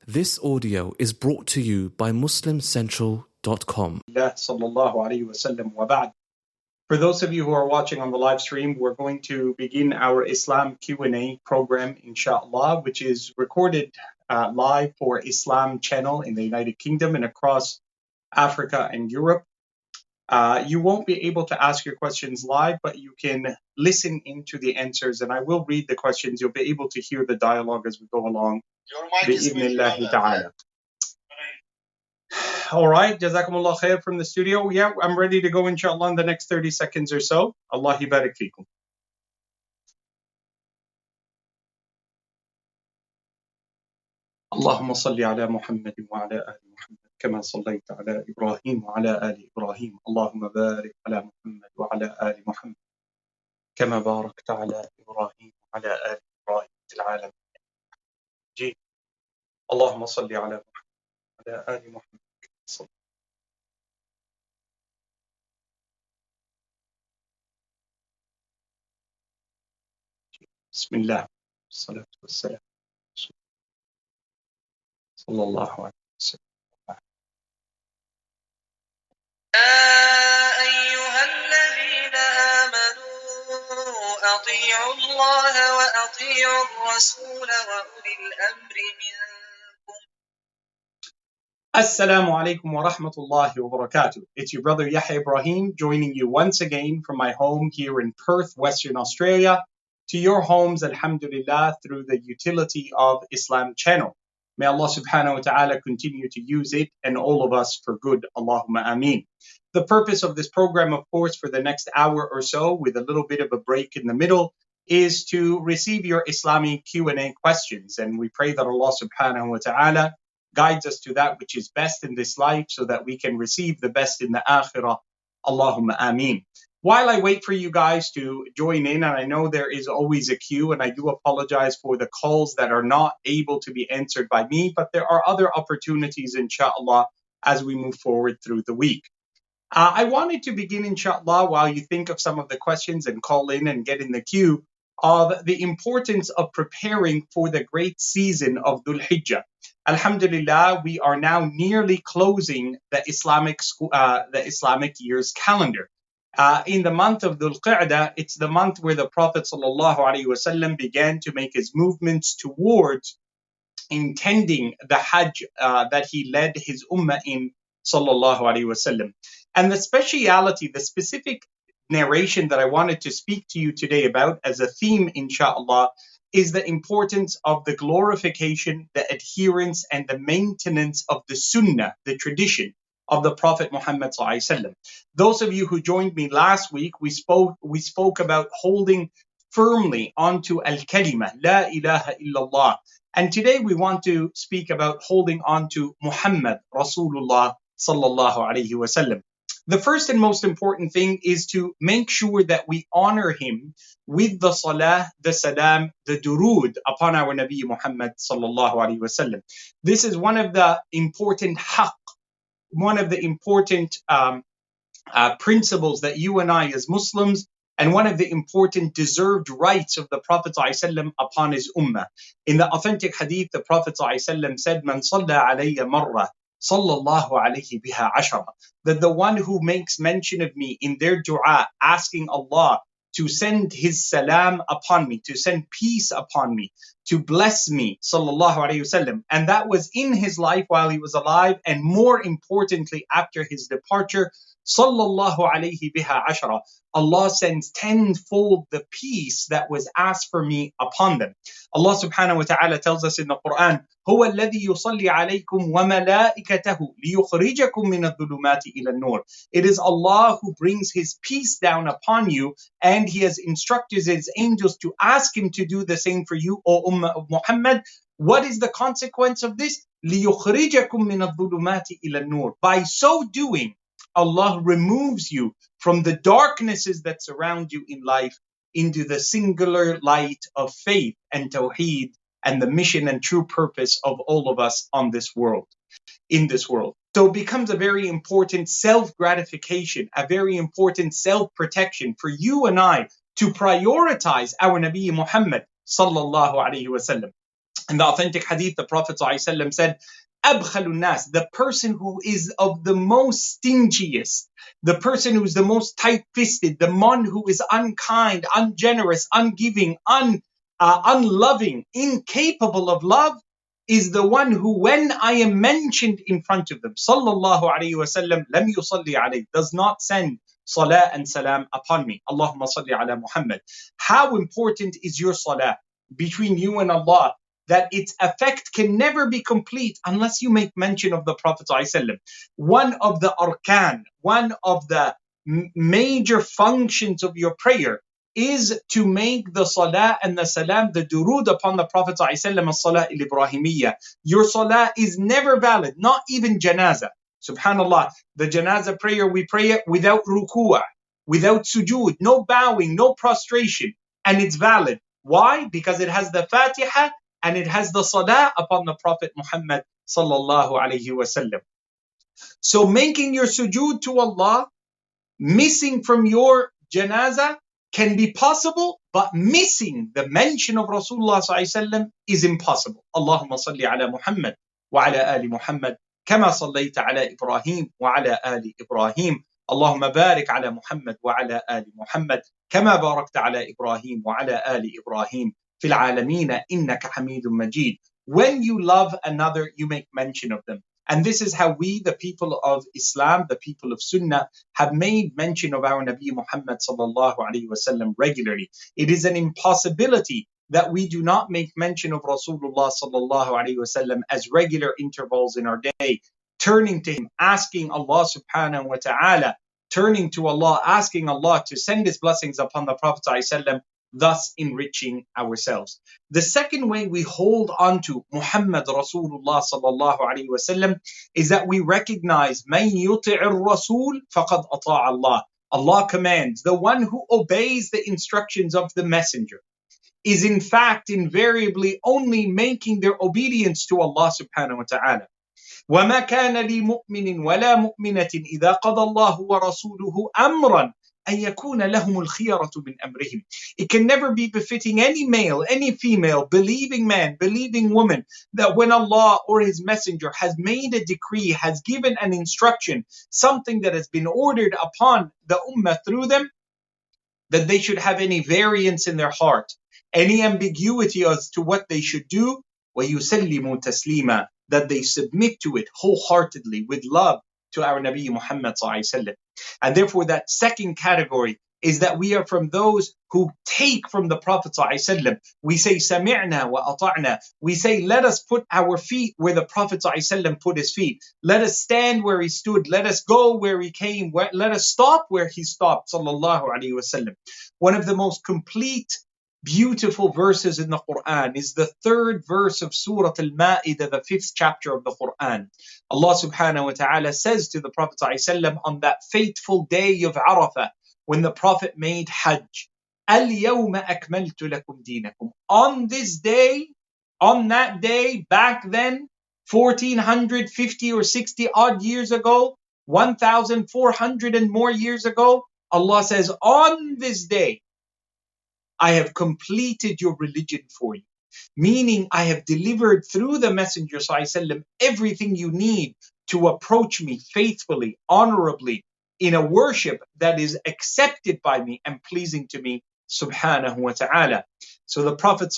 This audio is brought to you by MuslimCentral.com. For those of you who are watching on the live stream, we're going to begin our Islam Q&A program, inshallah, which is recorded live for Islam Channel in the United Kingdom and across Africa and Europe. You won't be able to ask your questions live, but you can listen into the answers, and I will read the questions. You'll be able to hear the dialogue as we go along. Bi-idhnillahi ta'ala. All right, Jazakumullah khair from the studio. Yeah, I'm ready to go, inshallah, in the next 30 seconds or so. Allah barik fikum. اللهم صل على محمد وعلى آل محمد كما صليت على إبراهيم وعلى آل إبراهيم اللهم بارك على محمد وعلى آل محمد كما باركت على إبراهيم وعلى آل إبراهيم في العالمين مجيد اللهم صل على محمد وعلى آل محمد كما صليت. بسم الله والصلاة والسلام صلى الله عليه وسلم. يا أيها الذين آمنوا أطيعوا الله وأطيعوا الرسول وأولي الأمر منكم. Assalamu alaikum wa rahmatullahi wa barakatuh. It's your brother Yahya Ibrahim joining you once again from my home here in Perth, Western Australia, to your homes, alhamdulillah, through the utility of Islam Channel. May Allah subhanahu wa ta'ala continue to use it and all of us for good. Allahumma ameen. The purpose of this program, of course, for the next hour or so, with a little bit of a break in the middle, is to receive your Islamic Q&A questions. And we pray that Allah subhanahu wa ta'ala guides us to that which is best in this life so that we can receive the best in the akhirah. Allahumma ameen. While I wait for you guys to join in, and I know there is always a queue, and I do apologize for the calls that are not able to be answered by me, but there are other opportunities, inshallah, as we move forward through the week. I wanted to begin, inshallah, while you think of some of the questions and call in and get in the queue, of the importance of preparing for the great season of Dhul Hijjah. Alhamdulillah, we are now nearly closing the Islamic year's calendar. In the month of Dhul Qa'dah, it's the month where the Prophet ﷺ began to make his movements towards intending the Hajj that he led his ummah in, sallallahu alaihi wasallam. And the speciality, the specific narration that I wanted to speak to you today about as a theme, inshallah, is the importance of the glorification, the adherence, and the maintenance of the sunnah, the tradition of the Prophet Muhammad ﷺ. Those of you who joined me last week, we spoke about holding firmly onto al-kalima, la ilaha illallah. And today we want to speak about holding on to Muhammad Rasulullah sallallahu alaihi wasallam. The first and most important thing is to make sure that we honor him with the salah, the salam, the durood upon our Nabi Muhammad sallallahu alaihi wasallam. This is one of the important haqq, one of the important principles that you and I as Muslims, and one of the important deserved rights of the Prophet ﷺ upon his ummah. In the authentic hadith, the Prophet ﷺ said, "Man salla alayya marra, sallallahu alayhi biha ashara." That the one who makes mention of me in their dua, asking Allah to send his salam upon me, to send peace upon me, to bless me, sallallahu alayhi wasallam. And that was in his life while he was alive, and more importantly, after his departure, sallallahu alayhi biha ashara. Allah sends tenfold the peace that was asked for me upon them. Allah subhanahu wa ta'ala tells us in the Quran, هو الذي يصلي عليكم وملائكته ليخرجكم من الظلمات إلى النور. It is Allah who brings his peace down upon you, and he has instructed his angels to ask him to do the same for you, O Ummah of Muhammad. What is the consequence of this? ليخرجكم من الظلمات إلى النور. By so doing, Allah removes you from the darknesses that surround you in life into the singular light of faith and tawheed and the mission and true purpose of all of us on this world, in this world. So it becomes a very important self-gratification, a very important self-protection for you and I to prioritize our Nabi Muhammad sallallahu alaihi wasallam. In the authentic hadith, the Prophet ﷺ said, أبخل الناس, the person who is of the most stingiest, the person who is the most tight-fisted, the one who is unkind, ungenerous, ungiving, unloving, incapable of love, is the one who, when I am mentioned in front of them, sallallahu alayhi wasallam, lam yusalli alayhi, does not send salah and salam upon me. Allahumma salli ala Muhammad. How important is your salah between you and Allah, that its effect can never be complete unless you make mention of the Prophet ﷺ. One of the arkan, one of the major functions of your prayer is to make the salah and the salam, the durood upon the Prophet ﷺ, as-salah al-Ibrahimiyya. Your salah is never valid, not even janazah. Subhanallah, the janazah prayer, we pray it without ruku'ah, without sujood, no bowing, no prostration, and it's valid. Why? Because it has the Fatiha and it has the salah upon the Prophet Muhammad sallallahu alayhi wasallam. So making your sujood to Allah, missing from your janazah can be possible, but missing the mention of Rasulullah sallallahu alayhi wasallam is impossible. Allahumma salli ala Muhammad wa ala ali Muhammad kama sallaita ala Ibrahim wa ala ali Ibrahim. Allahumma barik ala Muhammad wa ala ali Muhammad kama barakta ala Ibrahim wa ala ali Ibrahim. في العالمين إنك حميد مجيد. When you love another, you make mention of them. And this is how we, the people of Islam, the people of Sunnah, have made mention of our Nabi Muhammad sallallahu alaihi wasallam regularly. It is an impossibility that we do not make mention of Rasulullah sallallahu alaihi wasallam as regular intervals in our day, turning to him, asking Allah subhanahu wa ta'ala, turning to Allah, asking Allah to send his blessings upon the Prophet sallallahu alaihi wasallam, thus enriching ourselves. The second way we hold on to Muhammad Rasulullah sallallahu alaihi wasallam is that we recognize man yuti'ir Rasul faqad ata'a Allah. Allah commands, the one who obeys the instructions of the messenger is in fact invariably only making their obedience to Allah subhanahu wa ta'ala. وَمَا كَانَ لِمُؤْمِنٍ وَلَا مُؤْمِنَةٍ إِذَا قَضَى اللَّهُ وَرَسُولُهُ أَمْرًا أن يكون لهم الخيرة من أمرهم. It can never be befitting any male, any female, believing man, believing woman, that when Allah or His Messenger has made a decree, has given an instruction, something that has been ordered upon the ummah through them, that they should have any variance in their heart, any ambiguity as to what they should do, وَيُسَلِّمُوا تَسْلِيمًا, that they submit to it wholeheartedly with love to our Nabi Muhammad sallallahu alaihi wasallam. And therefore that second category is that we are from those who take from the Prophet sallallahu alaihi wasallam. We say sami'na wa ata'na. We say let us put our feet where the Prophet sallallahu alaihi wasallam put his feet. Let us stand where he stood. Let us go where he came. Let us stop where he stopped sallallahu alaihi wasallam. One of the most complete, beautiful verses in the Quran is the third verse of Surah Al-Ma'idah, the 5th chapter of the Quran. Allah subhanahu wa ta'ala says to the Prophet ﷺ on that fateful day of Arafah, when the Prophet made Hajj, الْيَوْمَ أَكْمَلْتُ لَكُمْ دِينَكُمْ. On this day, on that day, back then, 1450 or 60 odd years ago, 1,400 and more years ago, Allah says, on this day, I have completed your religion for you. Meaning I have delivered through the Messenger ﷺ everything you need to approach me faithfully, honorably, in a worship that is accepted by me and pleasing to me, subhanahu wa ta'ala. So the Prophet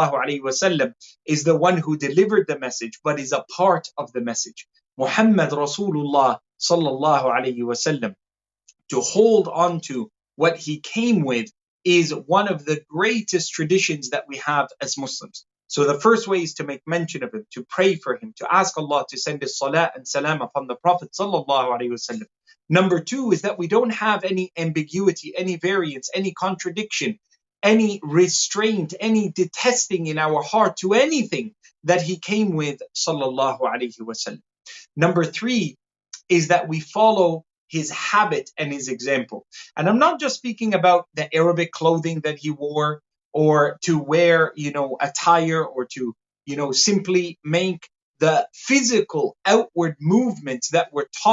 ﷺ is the one who delivered the message, but is a part of the message. Muhammad Rasulullah sallallahu alayhi wasallam, to hold on to what he came with, is one of the greatest traditions that we have as Muslims. So the first way is to make mention of him, to pray for him, to ask Allah to send his salah and salam upon the Prophet sallallahu alaihi wasallam. Number two is that we don't have any ambiguity, any variance, any contradiction, any restraint, any detesting in our heart to anything that he came with sallallahu alaihi wasallam. Number three is that we follow his habit and his example. And I'm not just speaking about the Arabic clothing that he wore, or to wear, attire, or to, simply make the physical outward movements that were taught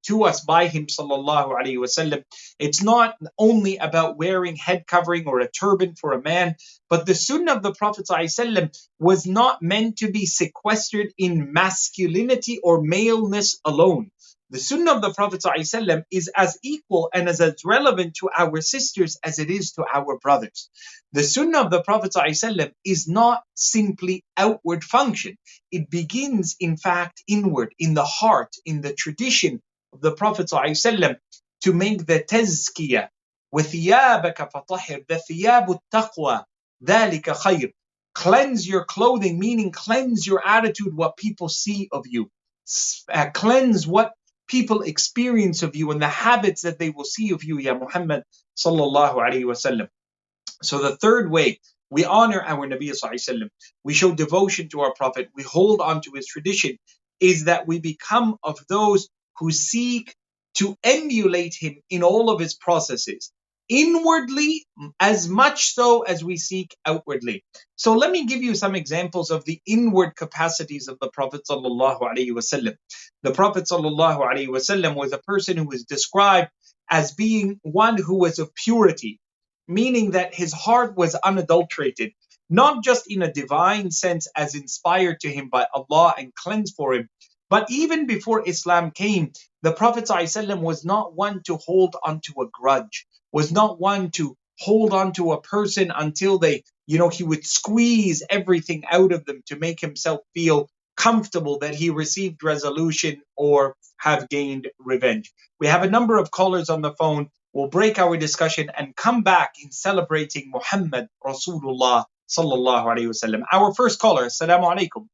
to us by him sallallahu alaihi wasallam. It's not only about wearing head covering or a turban for a man, but the sunnah of the Prophet ﷺ was not meant to be sequestered in masculinity or maleness alone. The sunnah of the Prophet ﷺ is as equal and as relevant to our sisters as it is to our brothers. The sunnah of the Prophet ﷺ is not simply outward function. It begins, in fact, inward, in the heart, in the tradition of the Prophet ﷺ, to make the tazkiyah. وَثِيَابَكَ فَطَهِرْ the ثِيَابُ التَّقْوَى ذَلِكَ خَيْرٌ. Cleanse your clothing, meaning cleanse your attitude, what people see of you. Cleanse what people experience of you and the habits that they will see of you, Ya Muhammad sallallahu alayhi wa sallam. So the third way we honor our Nabi sallallahu alayhi wa sallam, we show devotion to our Prophet, we hold on to his tradition, is that we become of those who seek to emulate him in all of his processes, inwardly as much so as we seek outwardly. So let me give you some examples of the inward capacities of the Prophet sallallahu alaihi wasallam. The Prophet sallallahu alaihi wasallam was a person who was described as being one who was of purity, meaning that his heart was unadulterated, not just in a divine sense as inspired to him by Allah and cleansed for him, but even before Islam came, the Prophet ﷺ was not one to hold onto a grudge, was not one to hold onto a person until they, he would squeeze everything out of them to make himself feel comfortable that he received resolution or have gained revenge. We have a number of callers on the phone. We'll break our discussion and come back in celebrating Muhammad Rasulullah sallallahu alayhi wa sallam. Our first caller, assalamu alaikum.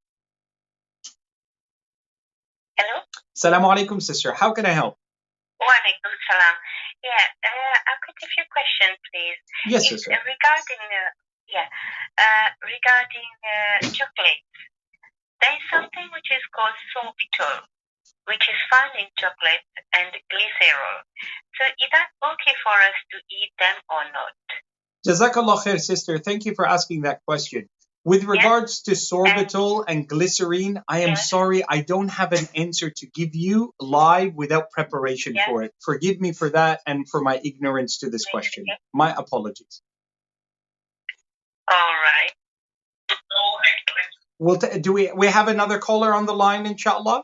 Hello? Assalamu alaikum, sister. How can I help? Wa alaikum salam. Yeah, I've got a few questions, please. Yes, sister. Regarding chocolate. There is something which is called sorbitol, which is found in chocolate, and glycerol. So is that okay for us to eat them or not? Jazakallah khair, sister. Thank you for asking that question. With regards to sorbitol and glycerine, I am sorry, I don't have an answer to give you live without preparation for it. Forgive me for that and for my ignorance to this question. My apologies. All right. Do we have another caller on the line, inshallah?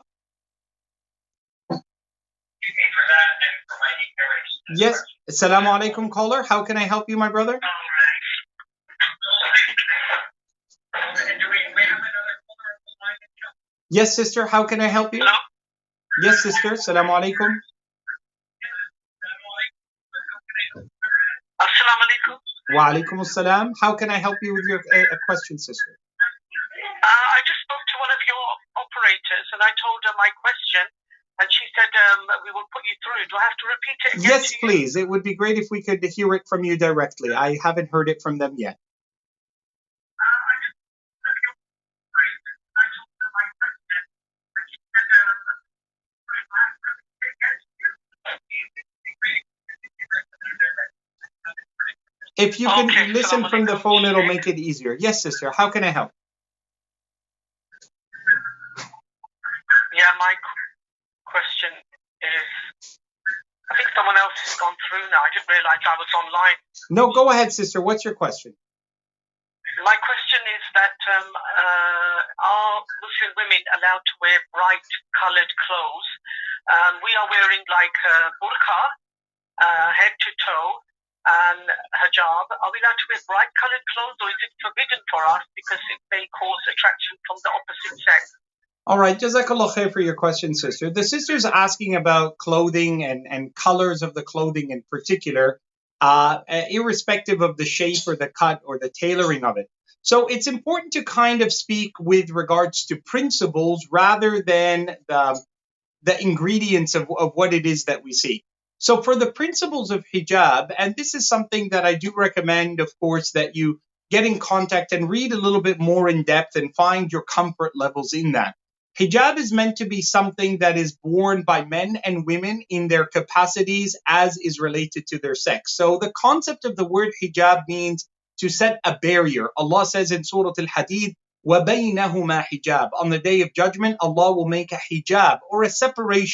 Yes. Assalamu alaikum, caller. How can I help you, my brother? Yes, sister. How can I help you? Hello? Yes, sister. Assalamu alaikum. Assalamu alaikum. Wa alaikum assalam. How can I help you with your question, sister? I just spoke to one of your operators and I told her my question and she said we will put you through. Do I have to repeat it again? Yes, please. It would be great if we could hear it from you directly. I haven't heard it from them yet. If you can listen from the phone, it'll make it easier. Yes, sister. How can I help? Yeah, my question is, I think someone else has gone through now. I didn't realize I was online. No, go ahead, sister. What's your question? My question is that are Muslim women allowed to wear bright colored clothes? We are wearing like burqa, head to toe, and hijab. Are we allowed to wear bright colored clothes, or is it forbidden for us because it may cause attraction from the opposite sex? All right, Jazakallah khair for your question, sister. The sister's asking about clothing and colors of the clothing in particular, irrespective of the shape or the cut or the tailoring of it. So it's important to kind of speak with regards to principles rather than the ingredients of what it is that we see. So for the principles of hijab, and this is something that I do recommend, of course, that you get in contact and read a little bit more in depth and find your comfort levels in that. Hijab is meant to be something that is worn by men and women in their capacities as is related to their sex. So the concept of the word hijab means to set a barrier. Allah says in Surah Al-Hadid, وَبَيْنَهُمَا hijab. On the day of judgment, Allah will make a hijab or a separation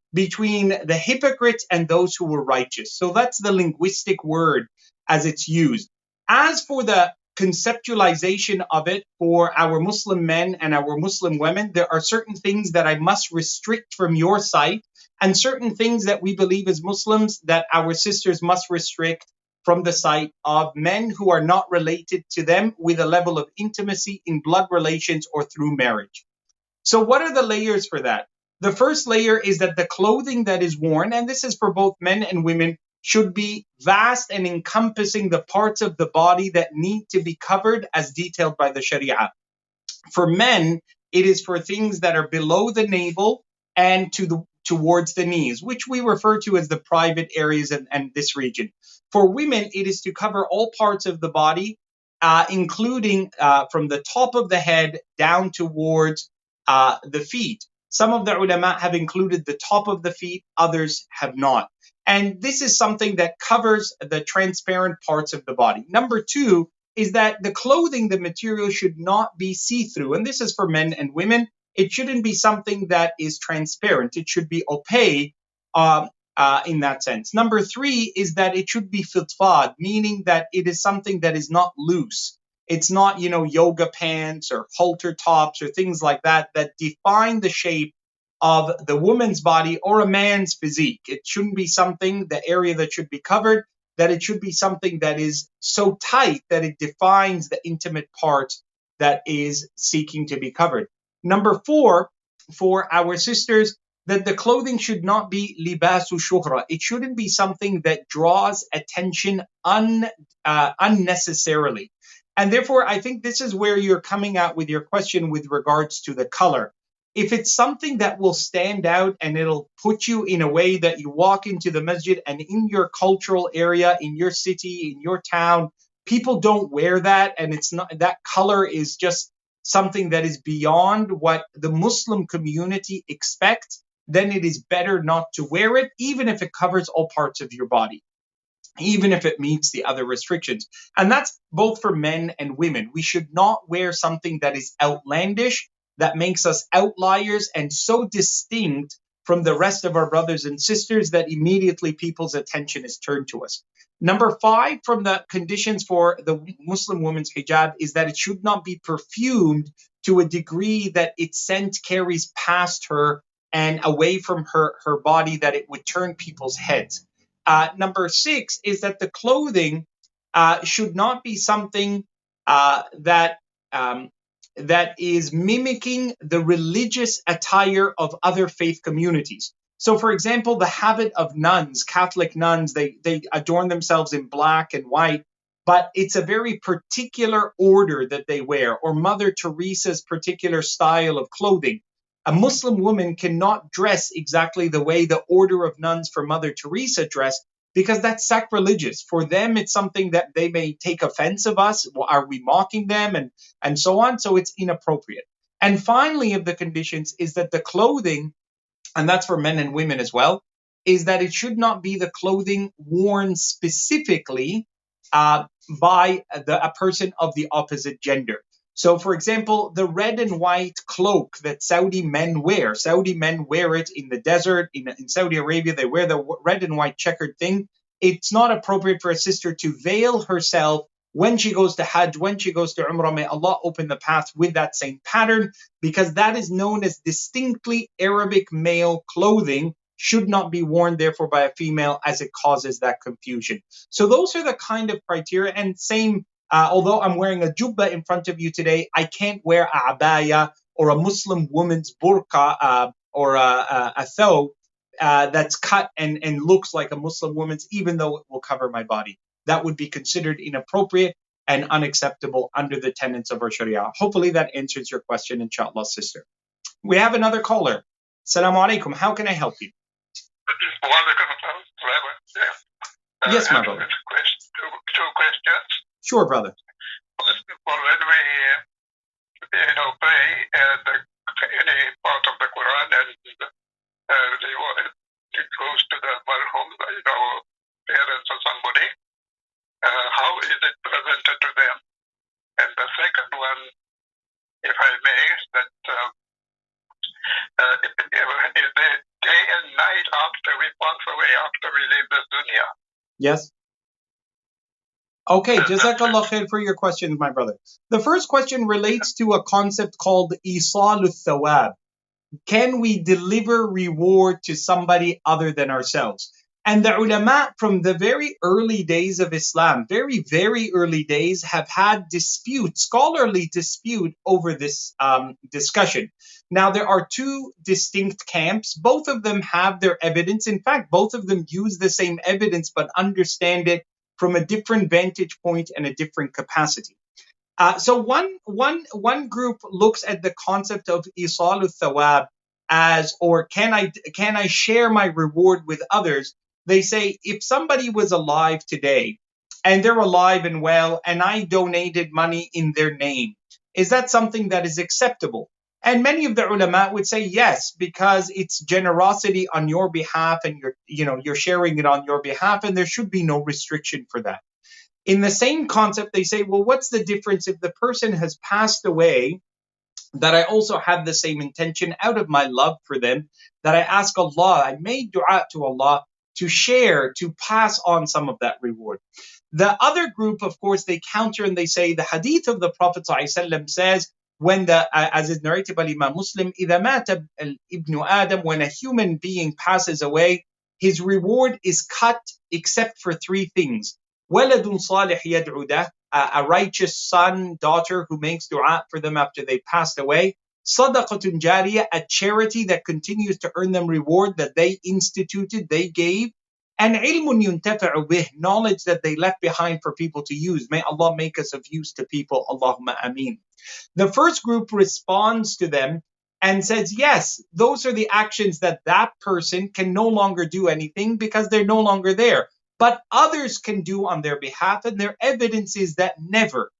between the hypocrites and those who were righteous. So that's the linguistic word as it's used. As for the conceptualization of it for our Muslim men and our Muslim women, there are certain things that I must restrict from your site, and certain things that we believe as Muslims that our sisters must restrict from the site of men who are not related to them with a level of intimacy in blood relations or through marriage. So what are the layers for that? The first layer is that the clothing that is worn, and this is for both men and women, should be vast and encompassing the parts of the body that need to be covered as detailed by the Sharia. For men, it is for things that are below the navel and towards the knees, which we refer to as the private areas and this region. For women, it is to cover all parts of the body, including from the top of the head down towards the feet. Some of the ulama have included the top of the feet, others have not. And this is something that covers the transparent parts of the body. Number two is that the clothing, the material should not be see-through. And this is for men and women. It shouldn't be something that is transparent. It should be opaque in that sense. Number three is that it should be fitfad, meaning that it is something that is not loose. It's not, yoga pants or halter tops or things like that that define the shape of the woman's body or a man's physique. It shouldn't be something, the area that should be covered, that it should be something that is so tight that it defines the intimate part that is seeking to be covered. Number four, for our sisters, that the clothing should not be libasu shuhra. It shouldn't be something that draws attention unnecessarily. And therefore, I think this is where you're coming out with your question with regards to the color. If it's something that will stand out and it'll put you in a way that you walk into the masjid and in your cultural area, in your city, in your town, people don't wear that, and it's not, that color is just something that is beyond what the Muslim community expects, then it is better not to wear it, even if it covers all parts of your body, even if it meets the other restrictions. And that's both for men and women. We should not wear something that is outlandish, that makes us outliers and so distinct from the rest of our brothers and sisters that immediately people's attention is turned to us. Number five, from the conditions for the Muslim woman's hijab, is that it should not be perfumed to a degree that its scent carries past her and away from her body, that it would turn people's heads. Number six is that the clothing should not be something that is mimicking the religious attire of other faith communities. So, for example, the habit of nuns, Catholic nuns, they adorn themselves in black and white, but it's a very particular order that they wear, or Mother Teresa's particular style of clothing. A Muslim woman cannot dress exactly the way the order of nuns for Mother Teresa dressed, because that's sacrilegious. For them, it's something that they may take offense of us. Are we mocking them? And so on. So it's inappropriate. And finally, of the conditions is that the clothing, and that's for men and women as well, is that it should not be the clothing worn specifically by a person of the opposite gender. So, for example, the red and white cloak that Saudi men wear it in the desert. In Saudi Arabia, they wear the red and white checkered thing. It's not appropriate for a sister to veil herself when she goes to Hajj, when she goes to Umrah. May Allah open the path with that same pattern, because that is known as distinctly Arabic male clothing, should not be worn, therefore, by a female, as it causes that confusion. So those are the kind of criteria. And same, although I'm wearing a jubba in front of you today, I can't wear a abaya or a Muslim woman's burqa or a thobe that's cut and looks like a Muslim woman's, even though it will cover my body. That would be considered inappropriate and unacceptable under the tenets of our Sharia. Hopefully that answers your question, inshallah, sister. We have another caller. Assalamu alaikum. How can I help you? Yes, my brother. Two questions. Sure, brother. First of all, when we pray any part of the Quran and it goes to the marhum, parents or somebody, how is it presented to them? And the second one, if I may, is that is the day and night after we pass away, after we leave this dunya. Yes. Okay, That's it. Jazakallah khair for your questions, my brother. The first question relates to a concept called Isalu Thawab. Can we deliver reward to somebody other than ourselves? And the ulama from the very early days of Islam, very, very early days, have had dispute, scholarly dispute over this discussion. Now, there are two distinct camps. Both of them have their evidence. In fact, both of them use the same evidence, but understand it from a different vantage point and a different capacity. So one group looks at the concept of isalu thawab as, or can I share my reward with others? They say, if somebody was alive today and they're alive and well, and I donated money in their name, is that something that is acceptable? And many of the ulama would say yes, because it's generosity on your behalf, and you're sharing it on your behalf, and there should be no restriction for that. In the same concept, they say, well, what's the difference if the person has passed away, that I also have the same intention out of my love for them, that I ask Allah, I made dua to Allah to share, to pass on some of that reward. The other group, of course, they counter and they say the hadith of the Prophet ﷺ says, as is narrated by Imam Muslim, إِذَا مَاتَ ibn Adam, when a human being passes away, his reward is cut except for three things. وَلَدٌ صَالِحْ يَدْعُ لَهُ, a righteous son, daughter who makes dua for them after they passed away. صَدَقَةٌ جَارِيَةٌ, a charity that continues to earn them reward that they instituted, they gave. And عِلْمٌ يُنْتَفَعُ بِهِ, knowledge that they left behind for people to use. May Allah make us of use to people. Allahumma ameen. The first group responds to them and says, yes, those are the actions that person can no longer do anything because they're no longer there. But others can do on their behalf, and their evidence is that never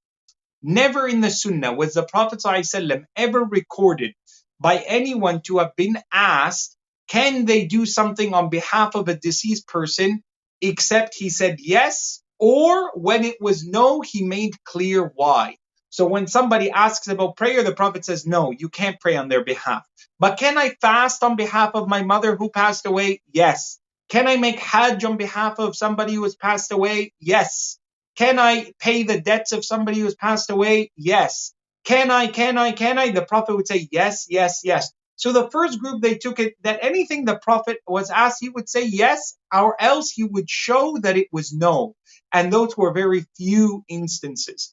in the Sunnah was the Prophet ﷺ ever recorded by anyone to have been asked, can they do something on behalf of a deceased person, except he said yes, or when it was no, he made clear why. So when somebody asks about prayer, the Prophet says, no, you can't pray on their behalf. But can I fast on behalf of my mother who passed away? Yes. Can I make hajj on behalf of somebody who has passed away? Yes. Can I pay the debts of somebody who has passed away? Yes. Can I? The Prophet would say yes, yes, yes. So the first group, they took it that anything the Prophet was asked, he would say yes, or else he would show that it was no. And those were very few instances.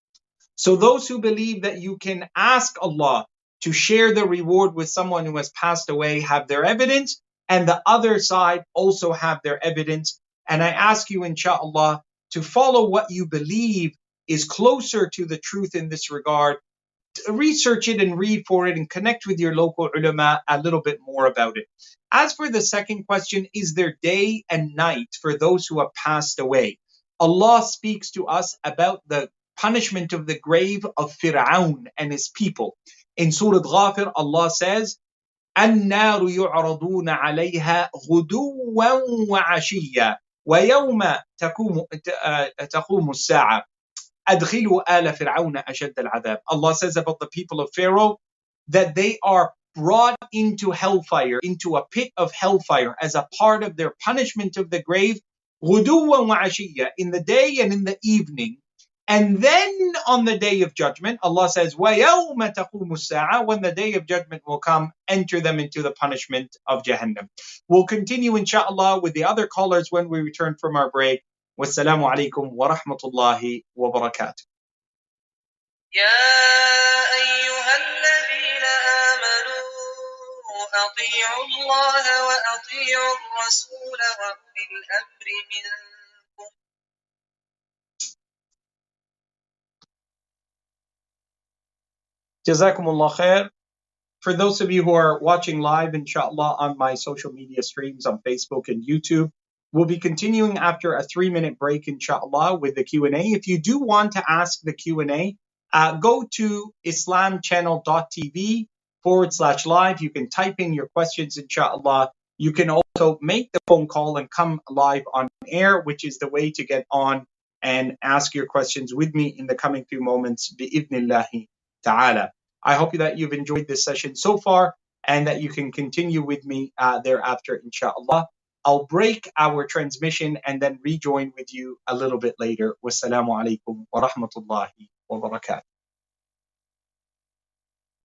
So those who believe that you can ask Allah to share the reward with someone who has passed away have their evidence, and the other side also have their evidence. And I ask you, inshallah, to follow what you believe is closer to the truth in this regard. Research it and read for it and connect with your local ulama a little bit more about it. As for the second question, is there day and night for those who have passed away? Allah speaks to us about the punishment of the grave of Fir'aun and his people. In Surah Ghafir, Allah says, النار يعرضون عليها غدوا وعشيا ويوم تقوم الساعة أدخلوا آل فرعون أشد العذاب. Allah says about the people of Pharaoh that they are brought into hellfire, into a pit of hellfire as a part of their punishment of the grave, غدوا وعشيا, in the day and in the evening. And then on the day of judgment, Allah says, وَيَوْمَ تَقُومُ السَّاعَةِ, when the day of judgment will come, enter them into the punishment of Jahannam. We'll continue, inshaAllah, with the other callers when we return from our break. Wassalamu alaikum wa rahmatullahi wa barakatuh. يا أيها الذين آمنوا أطيعوا الله وأطيعوا الرسول وأولي الأمر منكم. Jazakumullah khair. For those of you who are watching live, inshallah, on my social media streams on Facebook and YouTube, we'll be continuing after a 3-minute break, inshallah, with the Q&A. If you do want to ask the Q&A, go to islamchannel.tv/live. You can type in your questions, inshallah. You can also make the phone call and come live on air, which is the way to get on and ask your questions with me in the coming few moments, bi'idhnillahi ta'ala. I hope that you've enjoyed this session so far. and that you can continue with me thereafter, inshallah. I'll break our transmission and then rejoin with you a little bit later. Wassalamu alaikum wa rahmatullahi wa barakatuh.